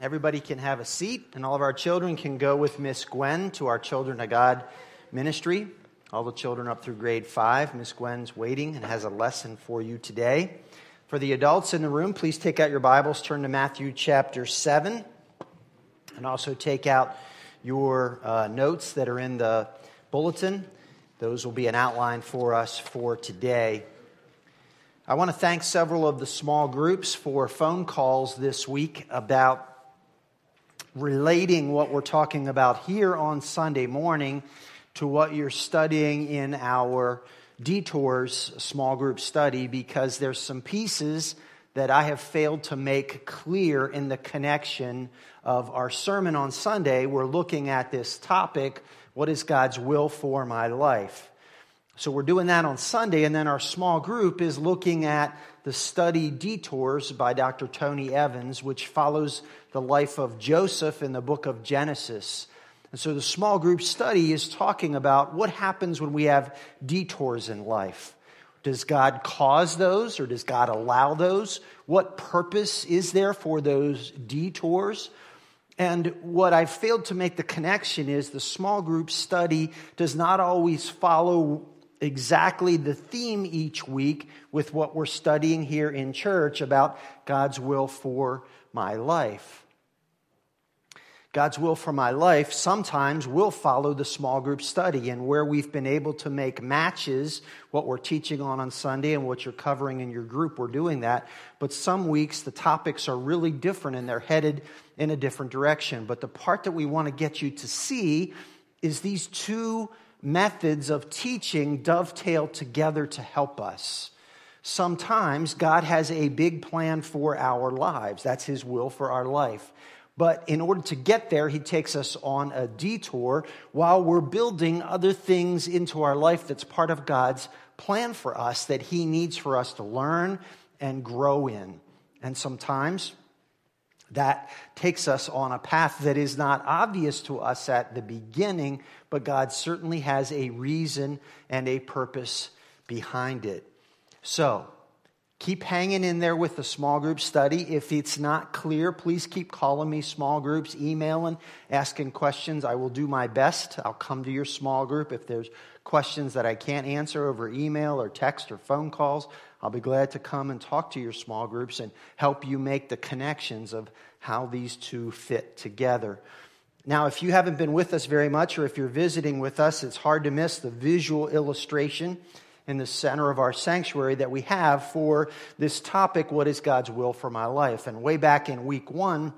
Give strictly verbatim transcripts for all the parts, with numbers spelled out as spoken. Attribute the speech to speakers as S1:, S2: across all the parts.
S1: everybody can have a seat, and all of our children can go with Miss Gwen to our Children of God ministry. All the children up through grade five. Miss Gwen's waiting and has a lesson for you today. For the adults in the room, please take out your Bibles, turn to Matthew chapter seven, and also take out your uh, notes that are in the bulletin. Those will be an outline for us for today. I want to thank several of the small groups for phone calls this week about relating what we're talking about here on Sunday morning to what you're studying in our Detours small group study, because there's some pieces that I have failed to make clear in the connection of our sermon on Sunday. We're looking at this topic, what is God's will for my life? So we're doing that on Sunday, and then our small group is looking at the study Detours by Doctor Tony Evans, which follows the life of Joseph in the book of Genesis. And so the small group study is talking about what happens when we have detours in life. Does God cause those, or does God allow those? What purpose is there for those detours? And what I failed to make the connection is the small group study does not always follow exactly the theme each week with what we're studying here in church about God's will for my life. God's will for my life sometimes will follow the small group study, and where we've been able to make matches, what we're teaching on on Sunday and what you're covering in your group, we're doing that. But some weeks the topics are really different and they're headed in a different direction. But the part that we want to get you to see is these two methods of teaching dovetail together to help us. Sometimes God has a big plan for our lives. That's His will for our life. But in order to get there, He takes us on a detour while we're building other things into our life that's part of God's plan for us that He needs for us to learn and grow in. And sometimes that takes us on a path that is not obvious to us at the beginning, but God certainly has a reason and a purpose behind it. So, keep hanging in there with the small group study. If it's not clear, please keep calling me, small groups, emailing, asking questions. I will do my best. I'll come to your small group. If there's questions that I can't answer over email or text or phone calls, I'll be glad to come and talk to your small groups and help you make the connections of how these two fit together. Now, if you haven't been with us very much, or if you're visiting with us, it's hard to miss the visual illustration in the center of our sanctuary that we have for this topic, what is God's will for my life? And way back in week one,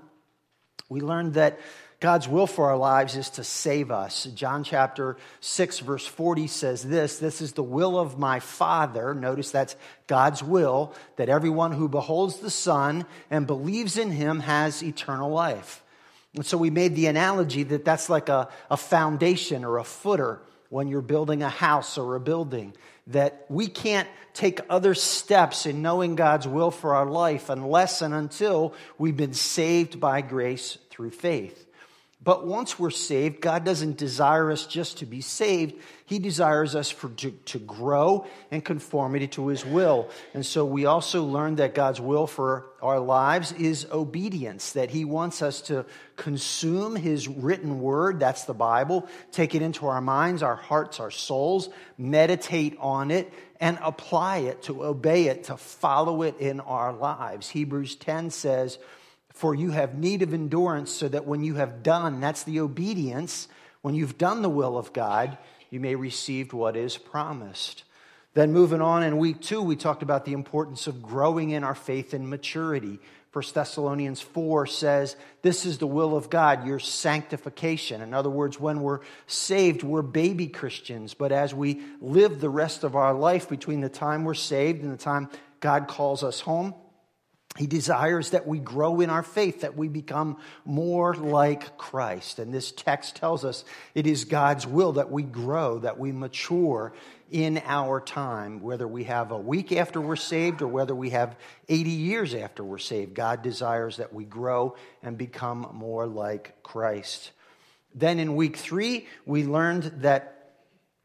S1: we learned that God's will for our lives is to save us. John chapter six, verse forty says this, "This is the will of my Father," notice that's God's will, "that everyone who beholds the Son and believes in Him has eternal life." And so we made the analogy that that's like a, a foundation or a footer when you're building a house or a building, that we can't take other steps in knowing God's will for our life unless and until we've been saved by grace through faith. But once we're saved, God doesn't desire us just to be saved. He desires us for, to, to grow in conformity to His will. And so we also learned that God's will for our lives is obedience, that He wants us to consume His written word, that's the Bible, take it into our minds, our hearts, our souls, meditate on it, and apply it, to obey it, to follow it in our lives. Hebrews ten says, "For you have need of endurance, so that when you have done," that's the obedience, "when you've done the will of God, you may receive what is promised." Then moving on in week two, we talked about the importance of growing in our faith and maturity. First Thessalonians four says, this is the will of God, your sanctification. In other words, when we're saved, we're baby Christians. But as we live the rest of our life between the time we're saved and the time God calls us home, He desires that we grow in our faith, that we become more like Christ. And this text tells us it is God's will that we grow, that we mature in our time, whether we have a week after we're saved or whether we have eighty years after we're saved. God desires that we grow and become more like Christ. Then in week three, we learned that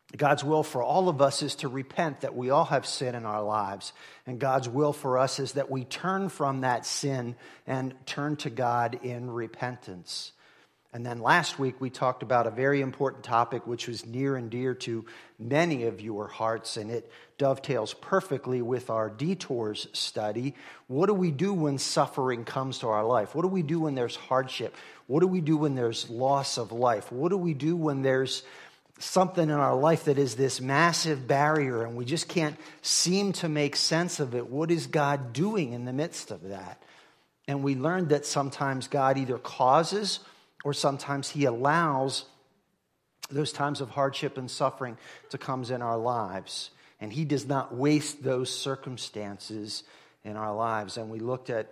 S1: God's will for all of us is to repent that we all have sin in our lives. And God's will for us is that we turn from that sin and turn to God in repentance. And then last week we talked about a very important topic which was near and dear to many of your hearts, and it dovetails perfectly with our Detours study. What do we do when suffering comes to our life? What do we do when there's hardship? What do we do when there's loss of life? What do we do when there's something in our life that is this massive barrier and we just can't seem to make sense of it? What is God doing in the midst of that? And we learned that sometimes God either causes or sometimes he allows those times of hardship and suffering to come in our lives. And he does not waste those circumstances in our lives. And we looked at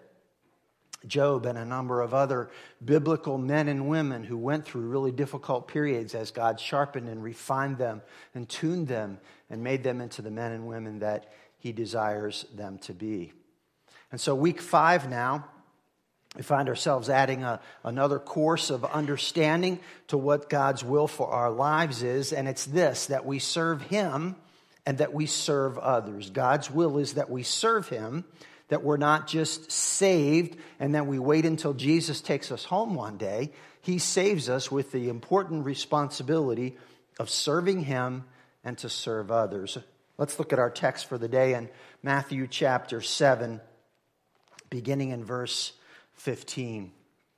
S1: Job and a number of other biblical men and women who went through really difficult periods as God sharpened and refined them and tuned them and made them into the men and women that he desires them to be. And so week five now, we find ourselves adding a, another course of understanding to what God's will for our lives is, and it's this, that we serve him and that we serve others. God's will is that we serve him, that we're not just saved and then we wait until Jesus takes us home one day. He saves us with the important responsibility of serving him and to serve others. Let's look at our text for the day in Matthew chapter seven, beginning in verse fifteen.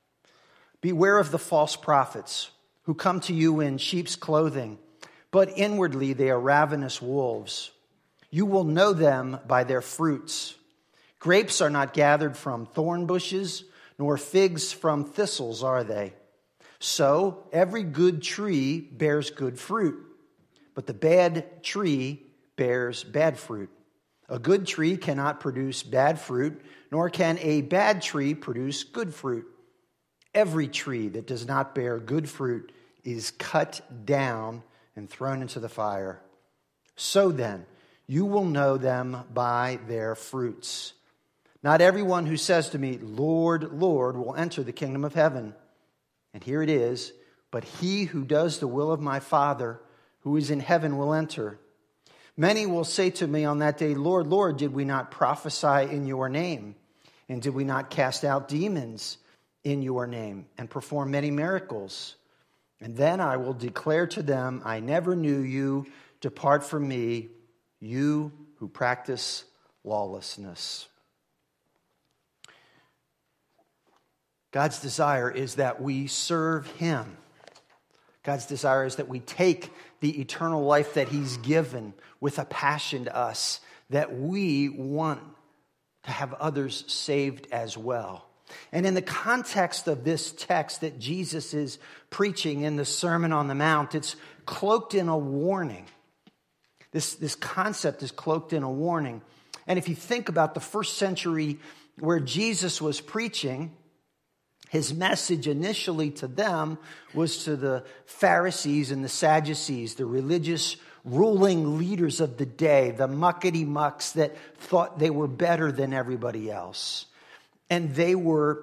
S1: Beware of the false prophets who come to you in sheep's clothing, but inwardly they are ravenous wolves. You will know them by their fruits. Grapes are not gathered from thorn bushes, nor figs from thistles are they. So every good tree bears good fruit, but the bad tree bears bad fruit. A good tree cannot produce bad fruit, nor can a bad tree produce good fruit. Every tree that does not bear good fruit is cut down and thrown into the fire. So then, you will know them by their fruits. Not everyone who says to me, Lord, Lord, will enter the kingdom of heaven. And here it is, but he who does the will of my Father who is in heaven will enter. Many will say to me on that day, Lord, Lord, did we not prophesy in your name? And did we not cast out demons in your name and perform many miracles? And then I will declare to them, I never knew you. Depart from me, you who practice lawlessness. God's desire is that we serve him. God's desire is that we take the eternal life that he's given with a passion to us, that we want to have others saved as well. And in the context of this text that Jesus is preaching in the Sermon on the Mount, it's cloaked in a warning. This, this concept is cloaked in a warning. And if you think about the first century where Jesus was preaching, his message initially to them was to the Pharisees and the Sadducees, the religious ruling leaders of the day, the muckety-mucks that thought they were better than everybody else. And they were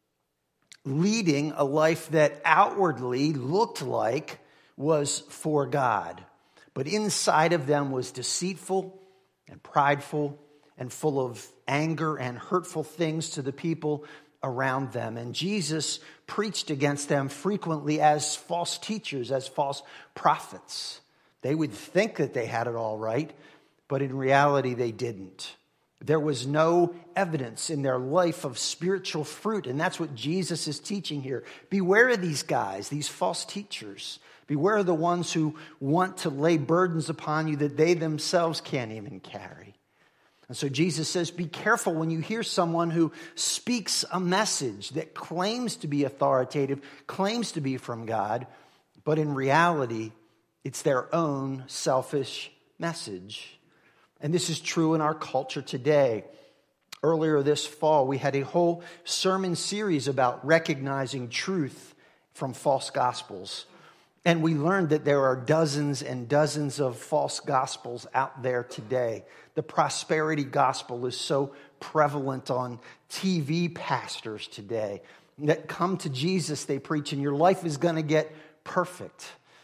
S1: leading a life that outwardly looked like was for God. But inside of them was deceitful and prideful and full of anger and hurtful things to the people around them. And Jesus preached against them frequently as false teachers, as false prophets. They would think that they had it all right, but in reality they didn't. There was no evidence in their life of spiritual fruit, and that's what Jesus is teaching here. Beware of these guys, these false teachers. Beware of the ones who want to lay burdens upon you that they themselves can't even carry. And so Jesus says, be careful when you hear someone who speaks a message that claims to be authoritative, claims to be from God, but in reality, it's their own selfish message. And this is true in our culture today. Earlier this fall, we had a whole sermon series about recognizing truth from false gospels. And we learned that there are dozens and dozens of false gospels out there today. The prosperity gospel is so prevalent on T V pastors today that come to Jesus, they preach, and your life is going to get perfect.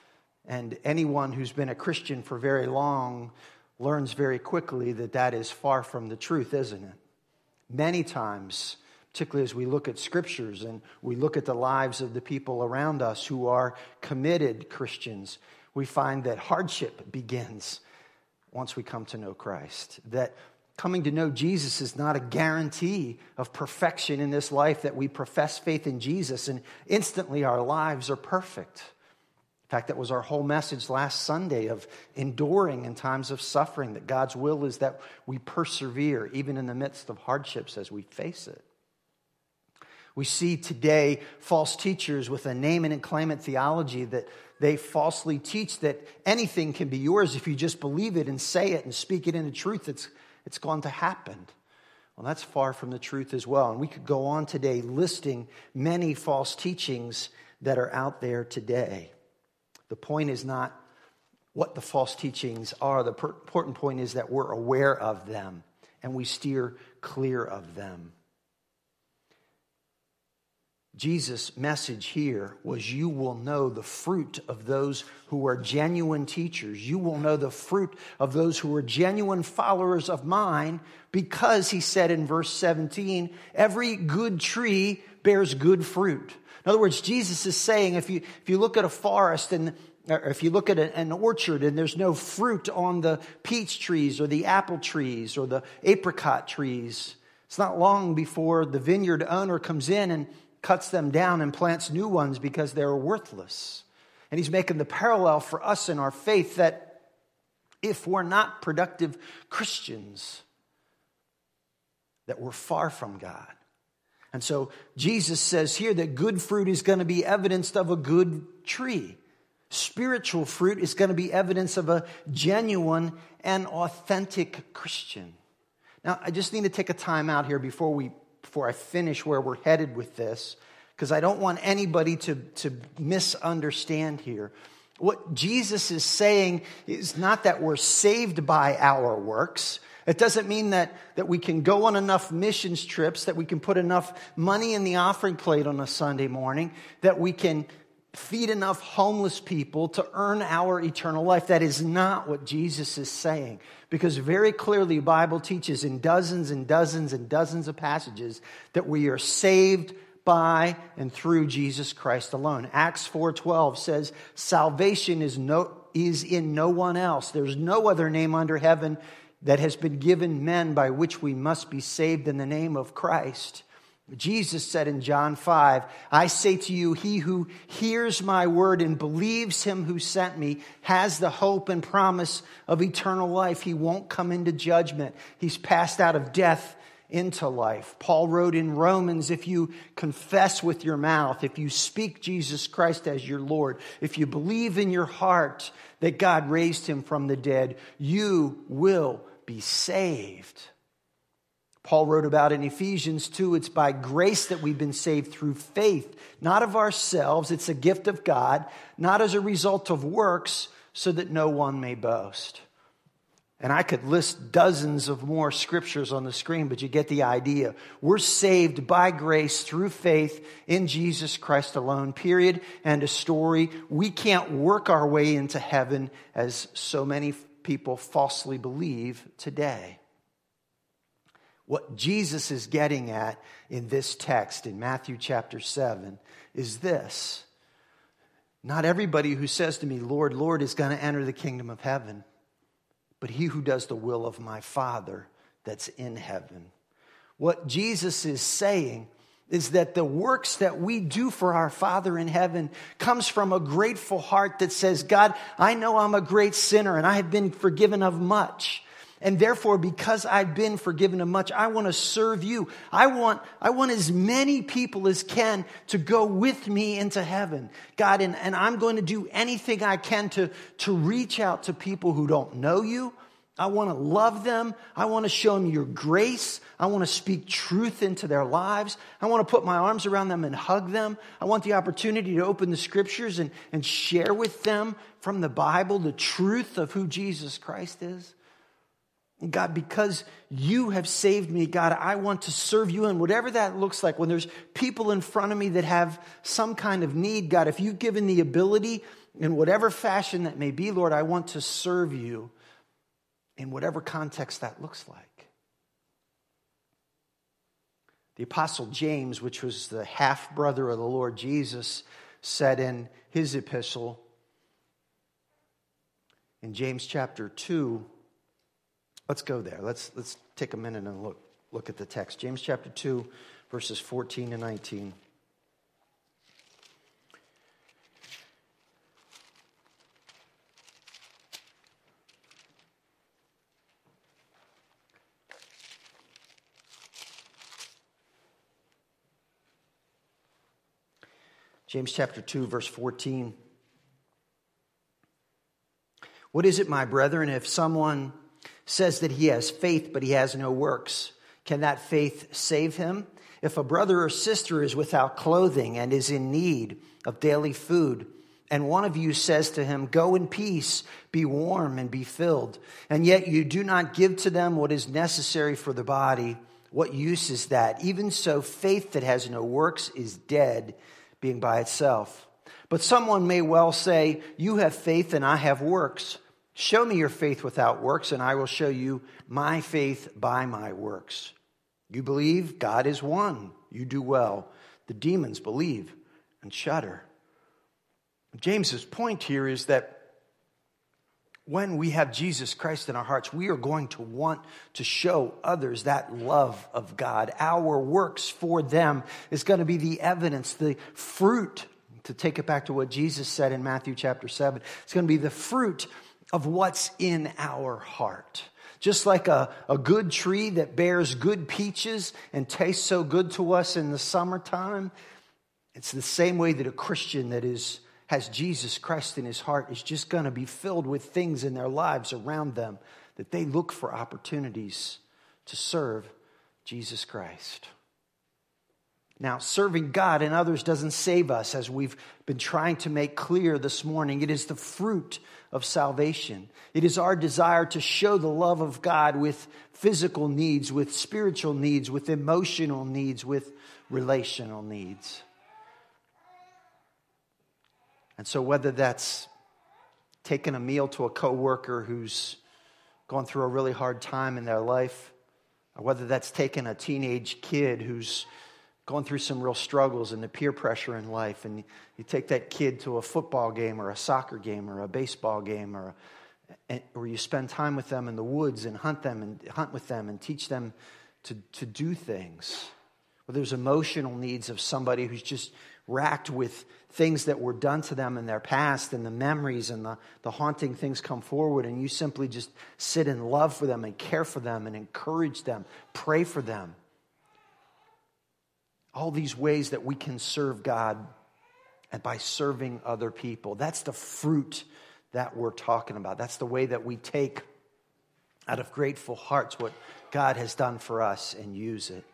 S1: And anyone who's been a Christian for very long learns very quickly that that is far from the truth, isn't it? Many times, particularly as we look at scriptures and we look at the lives of the people around us who are committed Christians, we find that hardship begins once we come to know Christ. That coming to know Jesus is not a guarantee of perfection in this life, that we profess faith in Jesus and instantly our lives are perfect. In fact, that was our whole message last Sunday of enduring in times of suffering, that God's will is that we persevere even in the midst of hardships as we face it. We see today false teachers with a name and claim it theology that they falsely teach that anything can be yours if you just believe it and say it and speak it into truth. It's, it's going to happen. Well, that's far from the truth as well. And we could go on today listing many false teachings that are out there today. The point is not what the false teachings are. The important point is that we're aware of them and we steer clear of them. Jesus' message here was, you will know the fruit of those who are genuine teachers. You will know the fruit of those who are genuine followers of mine, because he said in verse seventeen, every good tree bears good fruit. In other words, Jesus is saying, if you if you look at a forest and or if you look at an orchard and there's no fruit on the peach trees or the apple trees or the apricot trees, it's not long before the vineyard owner comes in and cuts them down and plants new ones because they're worthless. And he's making the parallel for us in our faith that if we're not productive Christians, that we're far from God. And so Jesus says here that good fruit is going to be evidenced of a good tree. Spiritual fruit is going to be evidence of a genuine and authentic Christian. Now, I just need to take a time out here before we before I finish where we're headed with this, because I don't want anybody to, to misunderstand here. What Jesus is saying is not that we're saved by our works. It doesn't mean that, that we can go on enough missions trips, that we can put enough money in the offering plate on a Sunday morning, that we can feed enough homeless people to earn our eternal life. That is not what Jesus is saying. Because very clearly, the Bible teaches in dozens and dozens and dozens of passages that we are saved by and through Jesus Christ alone. Acts four twelve says, salvation is no is in no one else. There's no other name under heaven that has been given men by which we must be saved in the name of Christ. Jesus said in John five, I say to you, he who hears my word and believes him who sent me has the hope and promise of eternal life. He won't come into judgment. He's passed out of death into life. Paul wrote in Romans, if you confess with your mouth, if you speak Jesus Christ as your Lord, if you believe in your heart that God raised him from the dead, you will be saved. Paul wrote about in Ephesians two, it's by grace that we've been saved through faith, not of ourselves. It's a gift of God, not as a result of works, so that no one may boast. And I could list dozens of more scriptures on the screen, but you get the idea. We're saved by grace through faith in Jesus Christ alone, period. And a story. We can't work our way into heaven as so many people falsely believe today. What Jesus is getting at in this text in Matthew chapter seven is this. Not everybody who says to me, Lord, Lord, is going to enter the kingdom of heaven, but he who does the will of my Father that's in heaven. What Jesus is saying is that the works that we do for our Father in heaven comes from a grateful heart that says, God, I know I'm a great sinner and I have been forgiven of much. And therefore, because I've been forgiven of much, I want to serve you. I want, I want as many people as can to go with me into heaven. God, and, and I'm going to do anything I can to, to reach out to people who don't know you. I want to love them. I want to show them your grace. I want to speak truth into their lives. I want to put my arms around them and hug them. I want the opportunity to open the scriptures and, and share with them from the Bible the truth of who Jesus Christ is. God, because you have saved me, God, I want to serve you. And whatever that looks like, when there's people in front of me that have some kind of need, God, if you've given the ability in whatever fashion that may be, Lord, I want to serve you in whatever context that looks like. The Apostle James, which was the half-brother of the Lord Jesus, said in his epistle, in James chapter two, let's go there. Let's, let's take a minute and look, look at the text. James chapter two, verses fourteen to nineteen. James chapter two, verse fourteen. What is it, my brethren, if someone says that he has faith, but he has no works? Can that faith save him? If a brother or sister is without clothing and is in need of daily food, and one of you says to him, go in peace, be warm and be filled, and yet you do not give to them what is necessary for the body, what use is that? Even so, faith that has no works is dead, being by itself. But someone may well say, you have faith and I have works. Show me your faith without works, and I will show you my faith by my works. You believe God is one. You do well. The demons believe and shudder. James's point here is that when we have Jesus Christ in our hearts, we are going to want to show others that love of God. Our works for them is going to be the evidence, the fruit, to take it back to what Jesus said in Matthew chapter seven. It's going to be the fruit of what's in our heart. Just like a, a good tree that bears good peaches and tastes so good to us in the summertime, it's the same way that a Christian that is has Jesus Christ in his heart is just going to be filled with things in their lives around them that they look for opportunities to serve Jesus Christ. Now, serving God and others doesn't save us, as we've been trying to make clear this morning. It is the fruit of salvation. It is our desire to show the love of God with physical needs, with spiritual needs, with emotional needs, with relational needs. And so whether that's taking a meal to a coworker who's gone through a really hard time in their life, or whether that's taking a teenage kid who's going through some real struggles and the peer pressure in life, and you take that kid to a football game or a soccer game or a baseball game, or a, or you spend time with them in the woods and hunt them and hunt with them and teach them to, to do things. Well, there's emotional needs of somebody who's just racked with things that were done to them in their past, and the memories and the, the haunting things come forward, and you simply just sit in love for them and care for them and encourage them, pray for them. All these ways that we can serve God and by serving other people. That's the fruit that we're talking about. That's the way that we take out of grateful hearts what God has done for us and use it.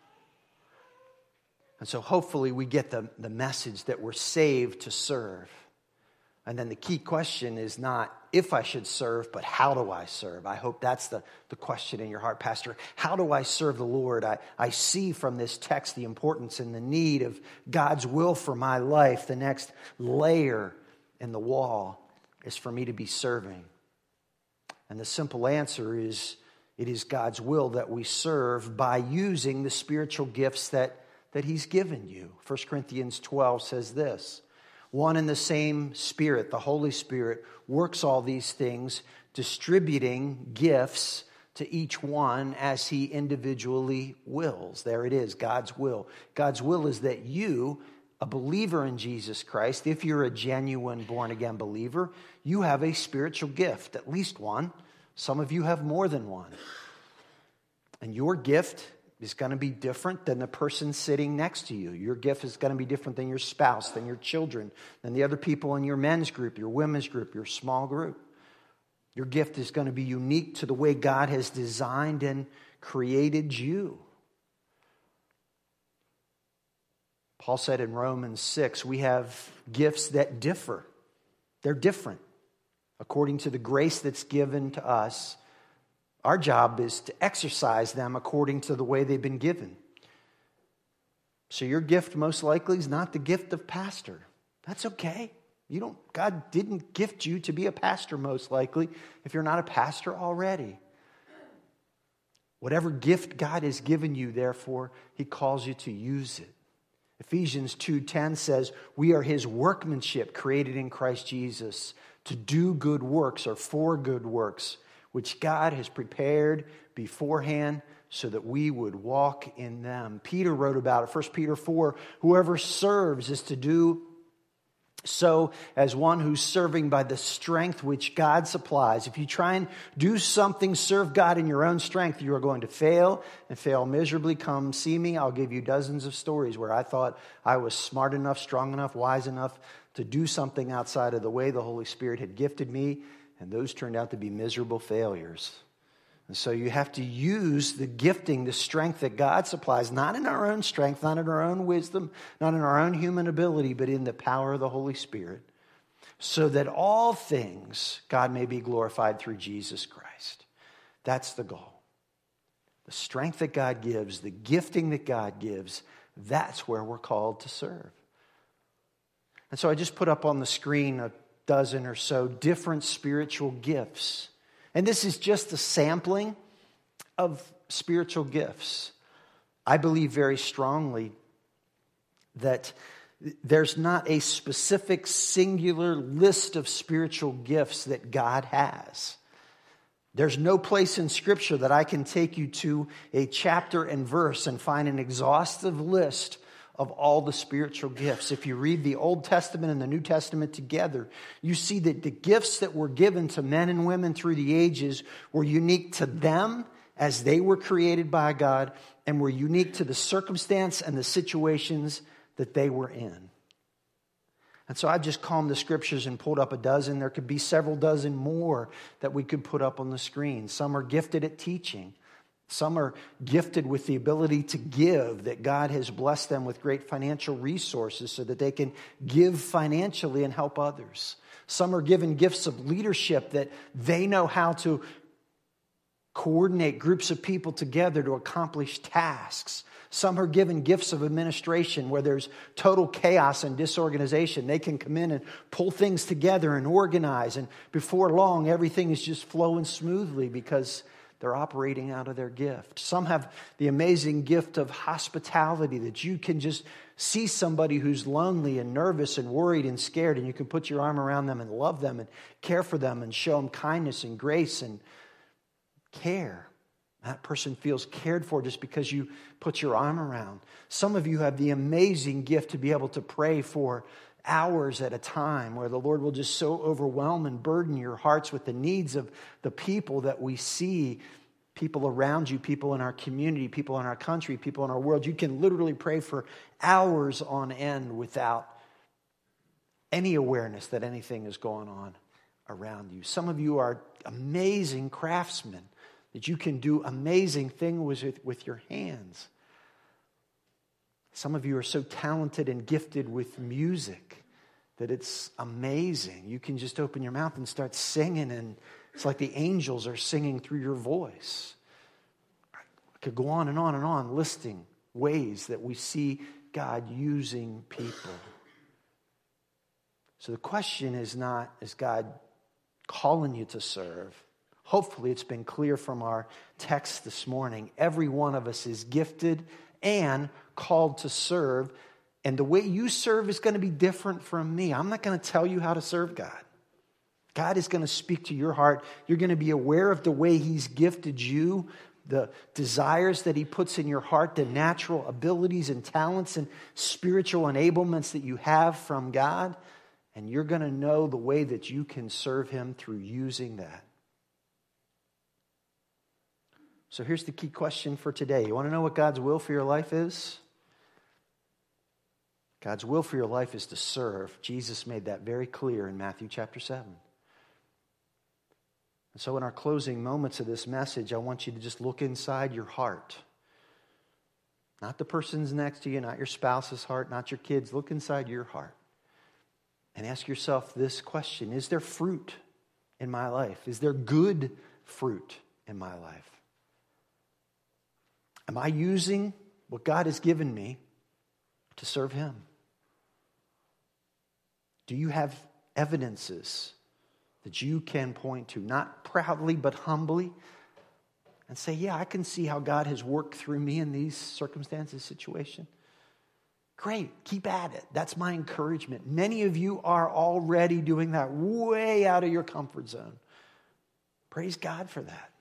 S1: And so hopefully we get the, the message that we're saved to serve. And then the key question is not if I should serve, but how do I serve? I hope that's the, the question in your heart, Pastor. How do I serve the Lord? I, I see from this text the importance and the need of God's will for my life. The next layer in the wall is for me to be serving. And the simple answer is, it is God's will that we serve by using the spiritual gifts that, that He's given you. First Corinthians twelve says this: one and the same Spirit, the Holy Spirit, works all these things, distributing gifts to each one as He individually wills. There it is, God's will. God's will is that you, a believer in Jesus Christ, if you're a genuine born-again believer, you have a spiritual gift, at least one. Some of you have more than one. And your gift is going to be different than the person sitting next to you. Your gift is going to be different than your spouse, than your children, than the other people in your men's group, your women's group, your small group. Your gift is going to be unique to the way God has designed and created you. Paul said in Romans six, we have gifts that differ. They're different according to the grace that's given to us. Our job is to exercise them according to the way they've been given. So your gift most likely is not the gift of pastor. That's okay. You don't, God didn't gift you to be a pastor most likely if you're not a pastor already. Whatever gift God has given you, therefore, He calls you to use it. Ephesians two ten says, we are His workmanship created in Christ Jesus to do good works or for good works, which God has prepared beforehand so that we would walk in them. Peter wrote about it, First Peter four, whoever serves is to do so as one who's serving by the strength which God supplies. If you try and do something, serve God in your own strength, you are going to fail and fail miserably. Come see me. I'll give you dozens of stories where I thought I was smart enough, strong enough, wise enough to do something outside of the way the Holy Spirit had gifted me, and those turned out to be miserable failures. And so you have to use the gifting, the strength that God supplies, not in our own strength, not in our own wisdom, not in our own human ability, but in the power of the Holy Spirit, so that all things God may be glorified through Jesus Christ. That's the goal. The strength that God gives, the gifting that God gives, that's where we're called to serve. And so I just put up on the screen a dozen or so different spiritual gifts. And this is just a sampling of spiritual gifts. I believe very strongly that there's not a specific singular list of spiritual gifts that God has. There's no place in Scripture that I can take you to a chapter and verse and find an exhaustive list of all the spiritual gifts. If you read the Old Testament and the New Testament together, you see that the gifts that were given to men and women through the ages were unique to them as they were created by God, and were unique to the circumstance and the situations that they were in. And so I just combed the Scriptures and pulled up a dozen. There could be several dozen more that we could put up on the screen. Some are gifted at teaching. Some are gifted with the ability to give, that God has blessed them with great financial resources so that they can give financially and help others. Some are given gifts of leadership, that they know how to coordinate groups of people together to accomplish tasks. Some are given gifts of administration where there's total chaos and disorganization. They can come in and pull things together and organize, and before long everything is just flowing smoothly because they're operating out of their gift. Some have the amazing gift of hospitality, that you can just see somebody who's lonely and nervous and worried and scared, and you can put your arm around them and love them and care for them and show them kindness and grace and care. That person feels cared for just because you put your arm around. Some of you have the amazing gift to be able to pray for hours at a time, where the Lord will just so overwhelm and burden your hearts with the needs of the people that we see, people around you, people in our community, people in our country, people in our world. You can literally pray for hours on end without any awareness that anything is going on around you. Some of you are amazing craftsmen, that you can do amazing things with, with your hands. Some of you are so talented and gifted with music that it's amazing. You can just open your mouth and start singing, and it's like the angels are singing through your voice. I could go on and on and on listing ways that we see God using people. So the question is not, is God calling you to serve? Hopefully it's been clear from our text this morning. Every one of us is gifted and called to serve. And the way you serve is going to be different from me. I'm not going to tell you how to serve God. God is going to speak to your heart. You're going to be aware of the way He's gifted you, the desires that He puts in your heart, the natural abilities and talents and spiritual enablements that you have from God. And you're going to know the way that you can serve Him through using that. So here's the key question for today. You want to know what God's will for your life is? God's will for your life is to serve. Jesus made that very clear in Matthew chapter seven. And so in our closing moments of this message, I want you to just look inside your heart. Not the person's next to you, not your spouse's heart, not your kids. Look inside your heart and ask yourself this question. Is there fruit in my life? Is there good fruit in my life? Am I using what God has given me to serve Him? Do you have evidences that you can point to, not proudly but humbly, and say, yeah, I can see how God has worked through me in these circumstances, situation? Great, keep at it. That's my encouragement. Many of you are already doing that way out of your comfort zone. Praise God for that.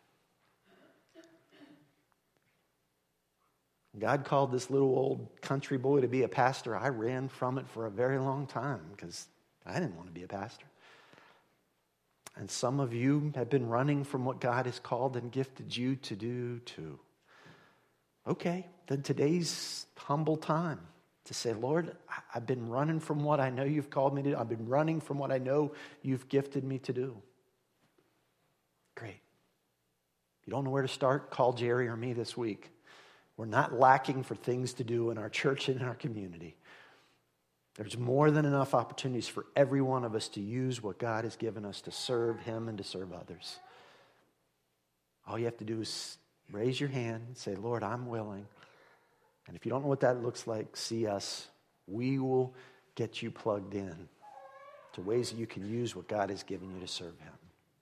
S1: God called this little old country boy to be a pastor. I ran from it for a very long time because I didn't want to be a pastor. And some of you have been running from what God has called and gifted you to do too. Okay, then today's humble time to say, Lord, I've been running from what I know you've called me to do. I've been running from what I know you've gifted me to do. Great. If you don't know where to start, call Jerry or me this week. We're not lacking for things to do in our church and in our community. There's more than enough opportunities for every one of us to use what God has given us to serve Him and to serve others. All you have to do is raise your hand and say, Lord, I'm willing. And if you don't know what that looks like, see us. We will get you plugged in to ways that you can use what God has given you to serve Him.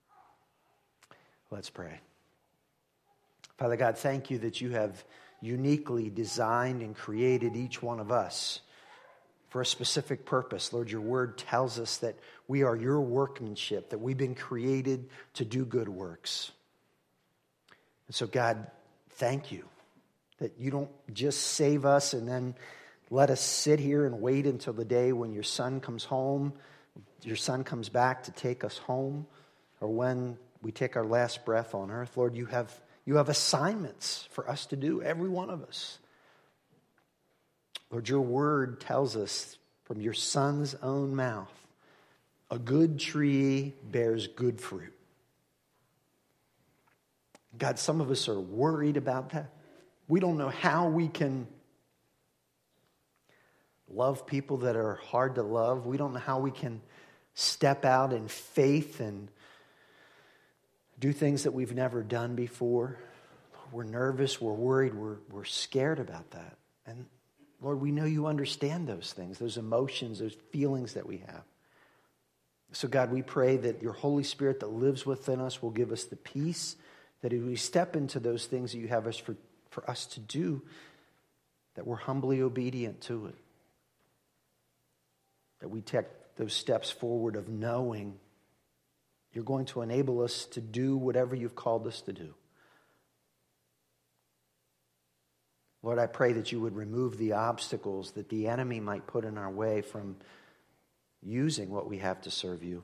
S1: Let's pray. Father God, thank you that you have uniquely designed and created each one of us for a specific purpose. Lord, your word tells us that we are your workmanship, that we've been created to do good works. And so, God, thank you that you don't just save us and then let us sit here and wait until the day when your son comes home, your son comes back to take us home, or when we take our last breath on earth. Lord, you have You have assignments for us to do, every one of us. Lord, your word tells us from your son's own mouth, a good tree bears good fruit. God, some of us are worried about that. We don't know how we can love people that are hard to love. We don't know how we can step out in faith and do things that we've never done before. We're nervous, we're worried, we're, we're scared about that. And Lord, we know you understand those things, those emotions, those feelings that we have. So God, we pray that your Holy Spirit that lives within us will give us the peace, that if we step into those things that you have us for, for us to do, that we're humbly obedient to it. That we take those steps forward of knowing you're going to enable us to do whatever you've called us to do. Lord, I pray that you would remove the obstacles that the enemy might put in our way from using what we have to serve you.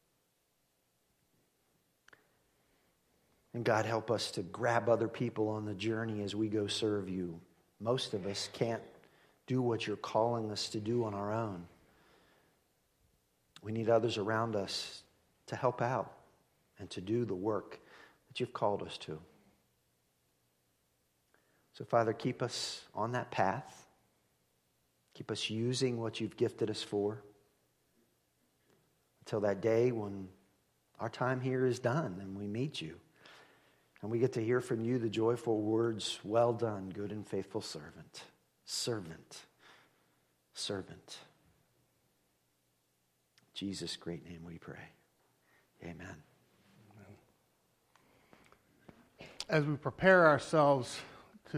S1: And God, help us to grab other people on the journey as we go serve you. Most of us can't do what you're calling us to do on our own. We need others around us to help out and to do the work that you've called us to. So, Father, keep us on that path. Keep us using what you've gifted us for until that day when our time here is done and we meet you. And we get to hear from you the joyful words, well done, good and faithful servant. Servant. Servant. In Jesus' great name we pray. Amen.
S2: As we prepare ourselves